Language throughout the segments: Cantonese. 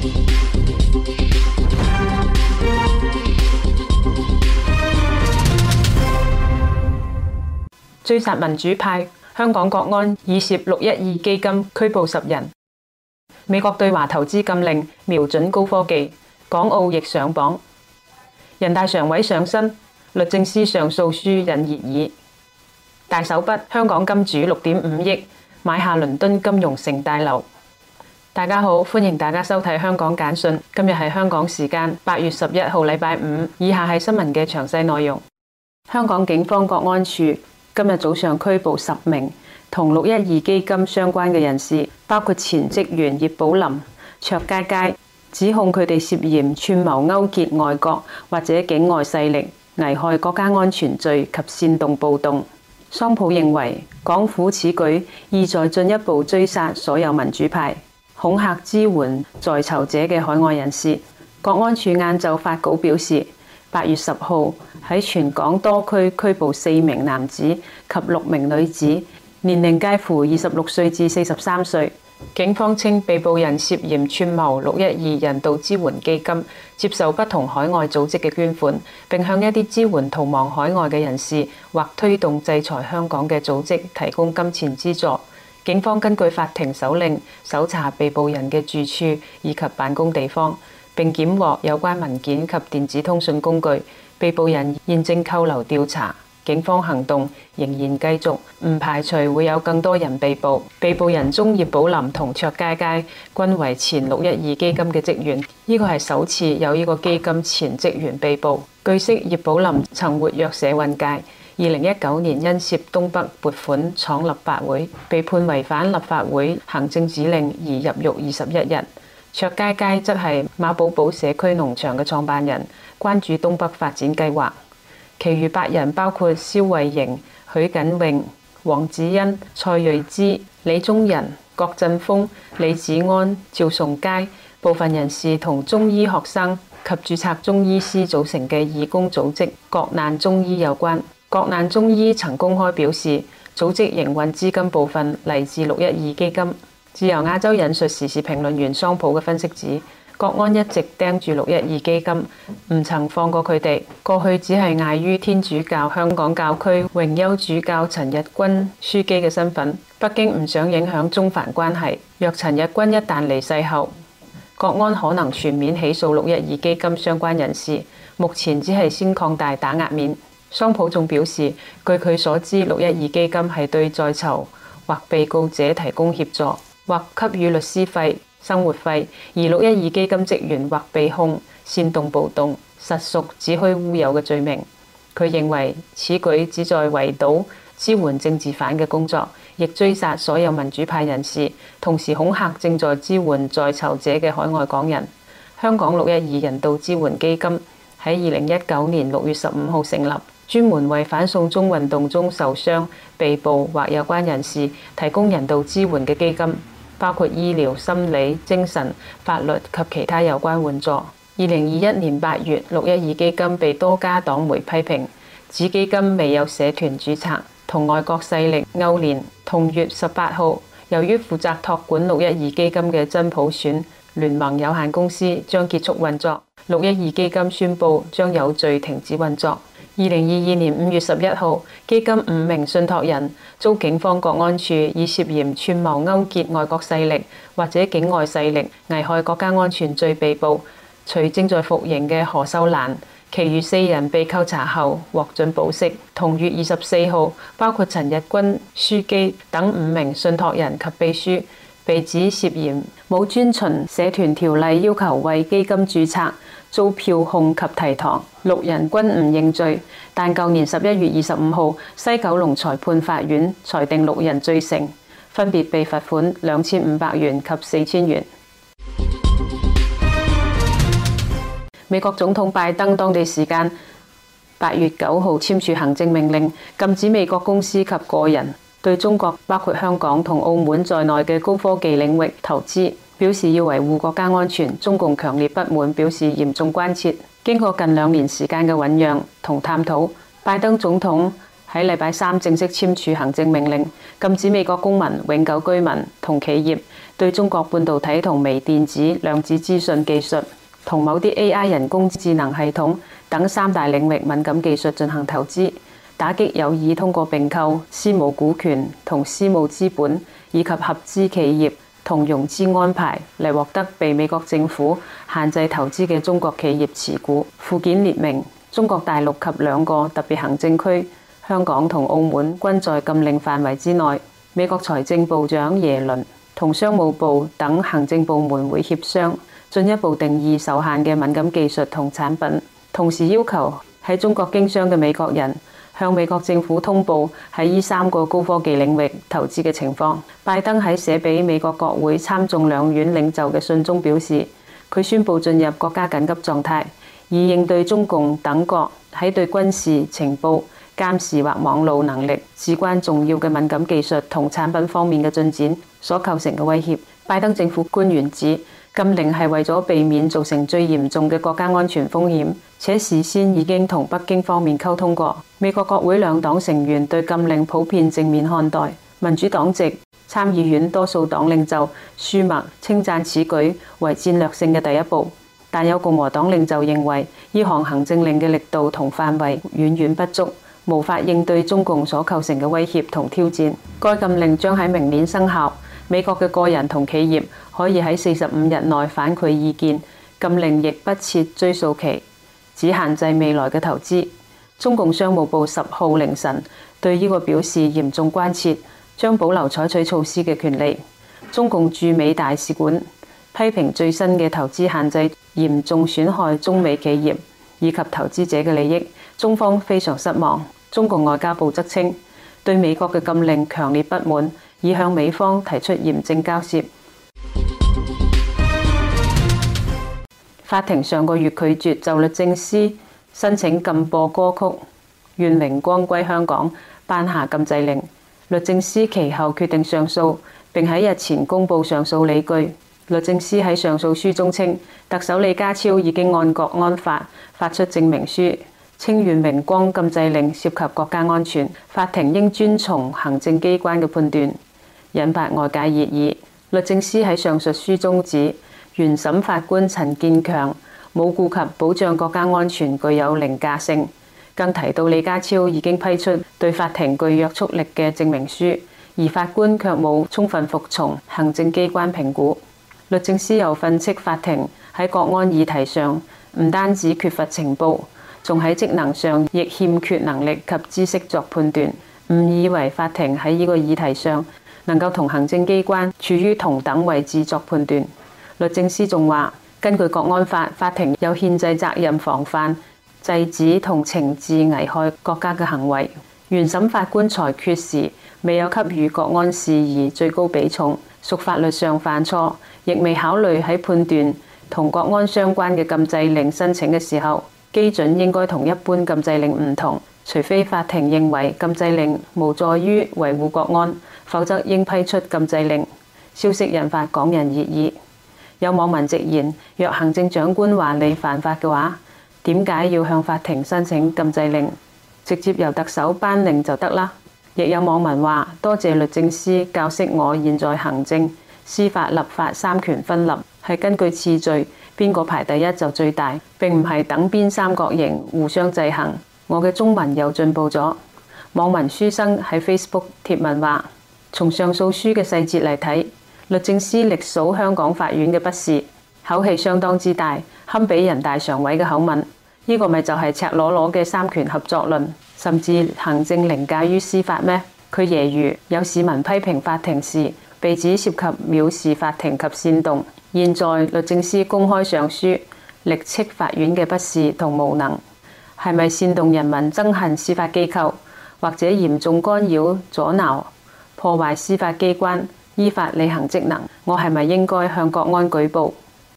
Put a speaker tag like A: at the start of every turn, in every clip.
A: 追殺民主派，香港國安以涉612基金拘捕10人。美國對華投資禁令瞄準高科技，港澳亦上榜。人大常委上身，律政司上訴書引熱議。大手筆，香港金主6.5億買下倫敦金融城大樓。大家好，歡迎大家收睇香港簡訊。今日係香港時間8月11號禮拜五。以下係新聞嘅詳細內容。香港警方國安處今日早上拘捕10名同612基金相關嘅人士，包括前職員葉寶林、卓佳佳，指控佢哋涉嫌串謀勾結外國或者境外勢力危害國家安全罪及煽動暴動。桑普認為，港府此舉意在進一步追殺所有民主派，恐嚇支援在囚者嘅海外人士。國安處晏晝發稿表示，8月10號喺全港多區拘捕4名男子及6名女子，年齡介乎26歲至43歲。警方稱被捕人涉嫌串謀612人道支援基金，接受不同海外組織嘅捐款，並向一啲支援逃亡海外嘅人士或推動制裁香港嘅組織提供金錢資助。警方根據法庭手令搜查被捕人嘅住處以及辦公地方，並檢獲有關文件及電子通訊工具。被捕人現正扣留調查，警方行動仍然繼續，唔排除會有更多人被捕。被捕人中葉寶林同卓佳佳均為前612基金嘅職員，呢個係首次有呢個基金前職員被捕。據悉，葉寶林曾活躍社運界，2019年因涉東北撥款闖立法會，被判違反立法會行政指令而入獄21日。卓佳佳則係馬寶寶社區農場嘅創辦人，關注東北發展計劃。其餘8人包括蕭慧瑩、許錦榮、黃子欣、蔡瑞芝、李宗仁、郭振峰、李子安、趙崇佳。部分人士同中醫學生及註冊中醫師組成嘅義工組織國難中醫有關。國難中醫曾公開表示，組織營運資金部分嚟自612基金。自由亞洲引述時事評論員桑普嘅分析指，國安一直盯住612基金，唔曾放過佢哋。過去只係礙於天主教香港教區榮休主教陳日君樞機嘅身份，北京唔想影響中梵關係。若陳日君一旦離世後，國安可能全面起訴612基金相關人士。目前只係先擴大打壓面。桑普仲表示，據佢所知，612基金係對在囚或被告者提供協助，或給予律師費、生活費，而612基金職員或被控煽動暴動，實屬子虛烏有嘅罪名。佢認為此舉旨在圍堵支援政治犯嘅工作，亦追殺所有民主派人士，同時恐嚇正在支援在囚者嘅海外港人。香港612人道支援基金喺2019年6月15號成立，專門為反送中運動中受傷、被捕或有關人士提供人道支援嘅基金，包括醫療、心理、精神、法律及其他有關援助。2021年8月，612基金被多家黨媒批評，指基金未有社團註冊，同外國勢力勾連。同月18號，由於負責託管612基金嘅真普選聯盟有限公司將結束運作，612基金宣布將有序停止運作。2022年5月11號，基金5名信託人遭警方國安處以涉嫌串謀勾結外國勢力或者境外勢力危害國家安全罪被捕，除正在服刑嘅何秀蘭，其餘4人被扣查後獲准保釋。同月24號，包括陳日君樞機等5名信託人及秘書被指涉嫌冇遵循社團條例要求為基金註冊，遭票控及提堂，6人均唔認罪。但舊年11月25號，西九龍裁判法院裁定6人罪成，分別被罰款2500元及4000元。美國總統拜登當地時間8月9號簽署行政命令，禁止美國公司及個人對中國包括香港同澳門在內嘅高科技領域投資，表示要維護國家安全。中共強烈不滿，表示嚴重關切。經過近2年時間嘅醞釀同探討，拜登總統喺禮拜3正式簽署行政命令，禁止美國公民、永久居民同企業對中國半導體同微電子、量子資訊技術同某啲 AI 人工智能系統等三大領域敏感技術進行投資，打擊有意通過併購、私募股權同私募資本以及合資企業同融資安排嚟獲得被美國政府限制投資嘅中國企業持股。附件列明，中國大陸及兩個特別行政區香港同澳門均在禁令範圍之內。美國財政部長耶倫同商務部等行政部門會協商，進一步定義受限嘅敏感技術同產品，同時要求喺中國經商嘅美國人向美國政府通報喺呢三個高科技領域投資嘅情況。拜登喺寫俾美國國會參眾兩院領袖嘅信中表示，佢宣布進入國家緊急狀態，以應對中共等國喺對軍事、情報、監視或網路能力至關重要嘅敏感技術同產品方面嘅進展所構成嘅威脅。拜登政府官員指，禁令係為咗避免造成最嚴重嘅國家安全風險，且事先已經同北京方面溝通過。美國國會兩黨成員對禁令普遍正面看待。民主黨籍參議院多數黨領袖舒默稱讚此舉為戰略性嘅第一步，但有共和黨領袖認為呢項行政令嘅力度同範圍遠遠不足，無法應對中共所構成嘅威脅同挑戰。該禁令將喺明年生效。美國嘅個人同企業可以喺45日內反饋意見。禁令亦不設追溯期，只限制未來嘅投資。中共商務部10號凌晨對呢個表示嚴重關切，將保留採取措施嘅權利。中共駐美大使館批評最新嘅投資限制嚴重損害中美企業以及投資者嘅利益，中方非常失望。中共外交部則稱，對美國嘅禁令強烈不滿，已向美方提出嚴正交涉。法庭上個月拒絕就律政司申請禁播歌曲《願榮光歸香港》頒下禁制令。律政司其後決定上訴，並喺日前公布上訴理據。律政司喺上訴書中稱，特首李家超已經按國安法發出證明書，稱願榮光禁制令涉及國家安全，法庭應遵從行政機關嘅判斷，引發外界熱議。律政司喺上述書中指，原審法官陳建強冇顧及保障國家安全具有凌駕性，更提到李家超已經批出對法庭具約束力嘅證明書，而法官卻冇充分服從行政機關評估。律政司又訓斥法庭喺國安議題上唔單止缺乏情報，仲喺職能上亦欠缺能力及知識作判斷，誤以為法庭喺呢個議題上能夠同行政機關處於同等位置作判斷。律政司仲話，根據國安法，法庭有憲制責任防範、制止同懲治危害國家嘅行為。原審法官裁決時未有給予國安事宜最高比重，屬法律上犯錯，亦未考慮喺判斷同國安相關嘅禁制令申請嘅時候，基準應該同一般禁制令唔同。除非法庭認為禁制令無助於維護國安，否則應批出禁制令。消息引發港人熱議。有網民直言，若行政長官話你犯法嘅話，點解要向法庭申請禁制令？直接由特首頒令就得啦。亦有網民話，多謝律政司教識我，現在行政、司法、立法三權分立，係根據次序，邊個排第一就最大，並唔係等邊三角形互相制衡。我嘅中文又進步咗。網民書生喺 Facebook 貼文話，從上訴書嘅細節嚟睇，律政司歷數香港法院嘅不是，口氣相當之大，堪比人大常委嘅口吻。呢個咪就係赤裸裸嘅三權合作論，甚至行政凌駕於司法咩？佢揶揄有市民批評法庭時，被指涉及藐視法庭及煽動。現在律政司公開上書，力斥法院嘅不是同無能，係咪煽動人民憎恨司法機構，或者嚴重干擾、阻撓、破壞司法機關依法履行職能？我係咪應該向國安舉報？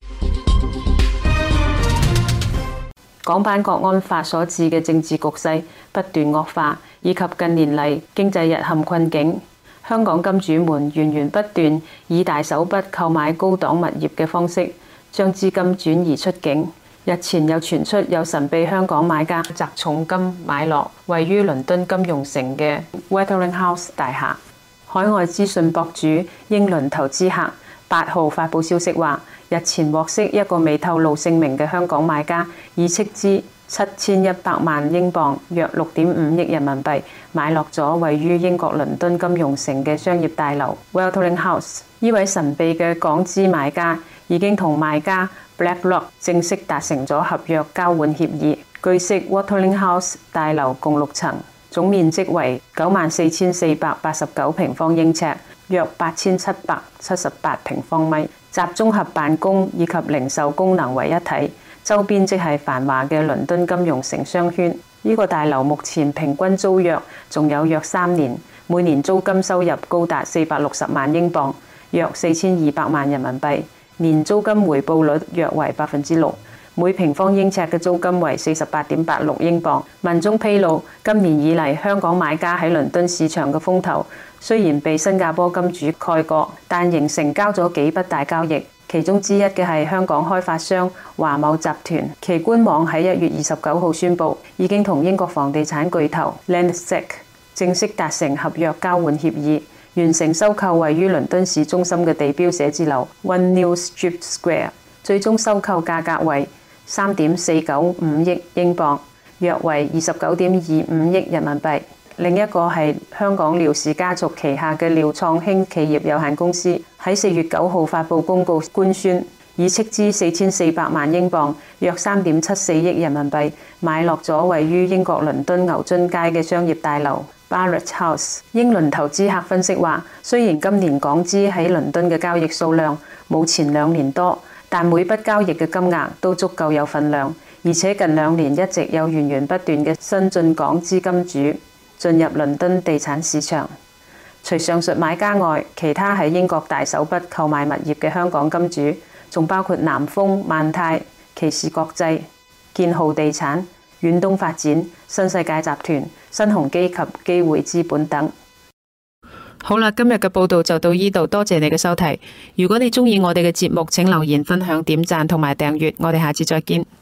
A: 港版國安法所致嘅政治局勢不斷惡化，以及近年嚟經濟日陷困境，香港金主們源源不斷以大手筆購買高檔物業嘅方式，將資金轉移出境。日前又傳出有神秘香港買家砸重金買落位於倫敦金融城嘅 Wuthering House 大廈。海外資訊博主英倫投資客 8號發布消息話，日前獲悉一個未透露姓名嘅香港買家以斥資7100萬英鎊約6.5億人民幣買落咗位於英國倫敦金融城嘅商業大樓 Watling House。呢位神秘嘅港資買家已經同賣家 BlackRock 正式達成咗合約交換協議。據悉 Watling House 大樓共6層，總面積為94,489平方英尺，約8,778平方米，集綜合辦公以及零售功能為一體。周邊即係繁華嘅倫敦金融城商圈。呢個大樓目前平均租約仲有約3年，每年租金收入高達460萬英鎊，約4200萬人民幣，年租金回報率約為6%，每平方英尺嘅租金為48.86英鎊。文中披露，今年以嚟香港買家喺倫敦市場嘅風頭雖然被新加坡金主蓋過，但仍成交咗幾筆大交易。其中之一嘅係香港開發商華懋集團，其官網喺1月29號宣布，已經同英國房地產巨頭 Landsec 正式達成合約交換協議，完成收購位於倫敦市中心嘅地標寫字樓 One New Street Square， 最終收購價格為3.495億英鎊，約為29.25億人民幣。另一個係香港廖氏家族旗下嘅廖創興企業有限公司，喺4月9號發布公告官宣，以斥資4400萬英鎊，約3.74億人民幣買落咗位於英國倫敦牛津街嘅商業大樓 Barratt House。英倫投資客分析話，雖然今年港資喺倫敦嘅交易數量冇前2年多，但每筆交易嘅金額都足夠有份量，而且近2年一直有源源不斷嘅新進港資金主進入倫敦地產市場。除上述買家外，其他喺英國大手筆購買物業嘅香港金主，仲包括南豐、萬泰、其士國際、建浩地產、遠東發展、新世界集團、新鴻基及機會資本等。好啦，今日嘅報道就到呢度，多謝你嘅收睇。如果你鍾意我哋嘅節目，請留言、分享、點讚同埋訂閱。我哋下次再見。